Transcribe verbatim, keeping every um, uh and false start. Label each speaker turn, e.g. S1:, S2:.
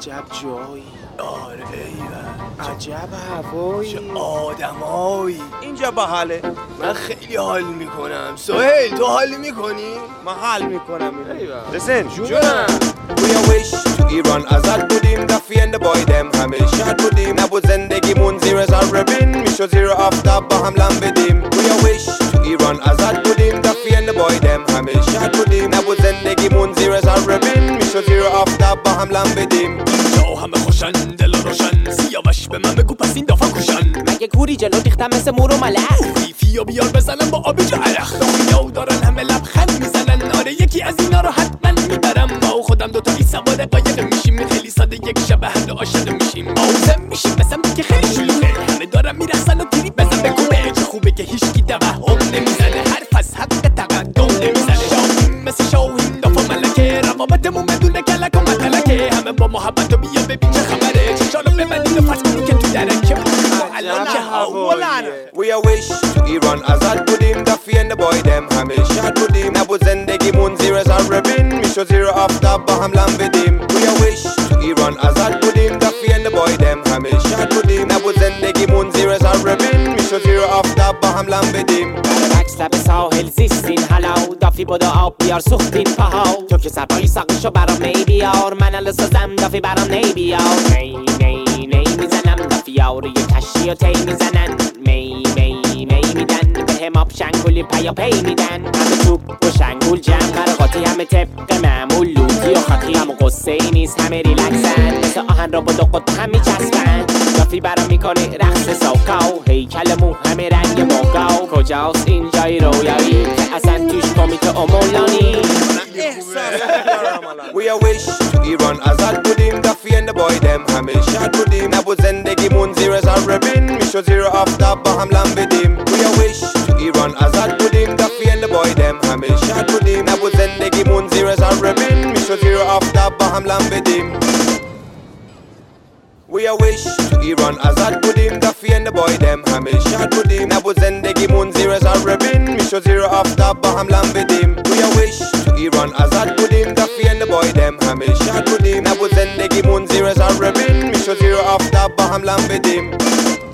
S1: عجب جایی.
S2: آره ایول،
S1: عجب هوایی،
S2: چه آدمایی.
S3: اینجا باحاله.
S2: من خیلی حال میکنم. سهیل تو حال میکنی؟
S3: من حال میکنم.
S1: ایول
S3: لسن
S1: جونم.
S3: We a wish to ایران آزاد بودیم، دفی and the boy them همه شاد بودیم، نبود زندگیمون زیر زربین، میشد زیر آفتاب با هم لم بدیم. We a wish to ایران آزاد بودیم، دفی and the boy them همه شاد بودیم، نبود زندگیمون زیر زربین، میشد زیر آفتاب با هم لم بدیم.
S2: اینجا همه خوشن دل روشن، سیاوش به من بگو پس این دفعه کوشن.
S4: مگه کوری جلو ریختم مثل مور و ملخ؟
S2: قیفی و بیار بزنم با آبی جرخ. دنیا دارن همه لبخند میزنن، آره یکی از اینا رو حتما میبرم. با خودم دوتایی سوار قایق میشیم، خیلی ساده یک شب هر دو عاشق میشیم. آوزم میشیم مثلا که خیلی شلوغه، همه دارن میرقصن و تیری بزن به کوبه. چه خوبه که هیچکی توهم نمیزنه، حرف از حق تقدم نمیزنه. شاهین مثل شاهین دفعه ملکه، روابطمون بدون کلک و متلکه. همه با محبت و بیا ببین چه خبره، چشارو ببندید و فس کنی که تو درکه. الان چه هوالانه.
S3: We a wish to ایران آزاد بودیم، دفی and the boy them همه شاد بودیم، نبود زندگیمون زیر زربین، میشد زیر آفتاب با هم لم بدیم. We a wish to ایران آزاد بودیم، دفی and the boy them همه شاد بودیم، نبود زندگیمون زیر زربین، میشد زیر آفتاب با هم لم بدیم.
S4: برعکس لب ساحل زیستین حالا، دافی بودا آب بیار سوختین پاها. تو که سرپایی ساقشو برام نی بیار، من الان سازم دافی برام نی بیار. نی نی نی میزنم دافی یاری کشی و تی میزنن، می می می میدن به هم آب شنگولی پیا پی میدن. همه توپ و شنگول جمع قرقاتی، همه طبق معمول لوتی و خاطی، همه قصه ای نیست همه ریلکسن، مثل آهن را با دو قطب هم میچسبن. دافی برام میکنه رقص ساکاو، هیکل مو همه رنگ موگاو. کجاست این جای رویایی که اصلا توش کمیته امولانی؟
S3: We a wish to ایران آزاد بودیم، دافی and the boy them همه شاد بودیم، نبود زندگیمون زیر زربین، میشد زیر آفتاب با هم لم بدیم. We a wish to ایران آزاد بودیم، دافی and the boy them همه شاد بودیم، نبود زندگیمون زیر زربین، میشد زیر آفتاب با هم لم بدیم. We a wish to ایران آزاد بودیم، دافی and the boy them همه شاد بودیم، نبود زندگیمون زیر زربین، میشد زیر آفتاب با هم لم بدیم. We a wish to ایران آزاد بودیم، دافی and the boy them همه شاد بودیم، نبود زندگیمون زیر زربین، میشد زیر آفتاب با هم لم بدیم.